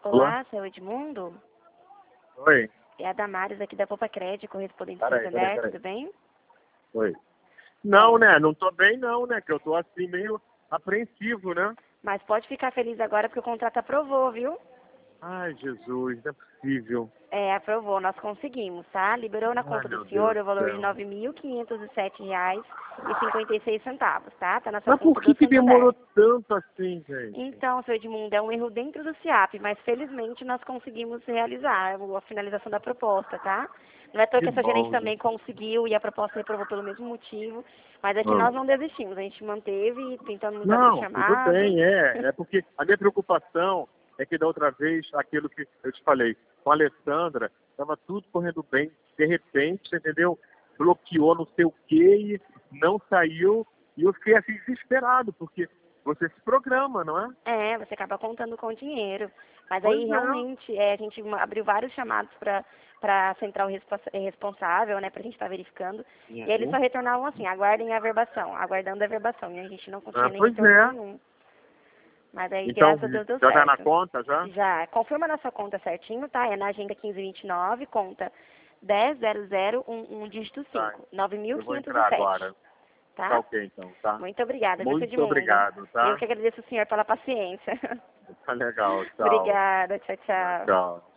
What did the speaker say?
Olá, seu Edmundo? Oi. É a Damares aqui da Poupa Crédito, correspondente do Peraí. Santander, tudo bem? Oi. Não, né? Não tô bem não, né? Que eu tô assim meio apreensivo, né? Mas pode ficar feliz agora porque o contrato aprovou, viu? Ai, Jesus, não é possível. É, aprovou, nós conseguimos, tá? Liberou na Ai, conta do meu senhor Deus o do valor de R$ céu. 9.507,56, tá? Tá na sua Mas por conta do que demorou Santander. tanto assim, gente? Então, seu Edmundo, é um erro dentro do SIAP, mas felizmente nós conseguimos realizar a finalização da proposta, tá? Não é à toa Que que essa gerente bom, também gente. conseguiu e a proposta reprovou pelo mesmo motivo, mas é que Ah. nós não desistimos, a gente manteve, tentamos abrir Não, tudo chamado. bem, é porque a minha preocupação é que da outra vez, aquilo que eu te falei, com a Alessandra, estava tudo correndo bem, de repente, você entendeu? Bloqueou não sei o quê e não saiu, e eu fiquei assim desesperado, porque você se programa, não é? É, você acaba contando com o dinheiro. Mas aí Pois é. realmente a gente abriu vários chamados para a central responsável, né, para a gente estar verificando. E aí eles só Uhum. retornavam assim, aguardem a verbação, aguardando a verbação. E a gente não Ah, conseguia nem pois retorno é. nenhum. Mas aí, Então, graças a Deus, deu já tá na certo. conta, já? Já, confirma na sua conta certinho, tá? É na agenda 1529, conta 100011 dígito Tá. 5, Eu vou entrar 9.507, agora. Tá tá? ok, então, tá? Muito obrigada, viu, Muito Edmundo? obrigado, Eu tá? que agradeço o senhor pela paciência. Tá legal, tchau. Obrigada, tchau, tchau. Tchau.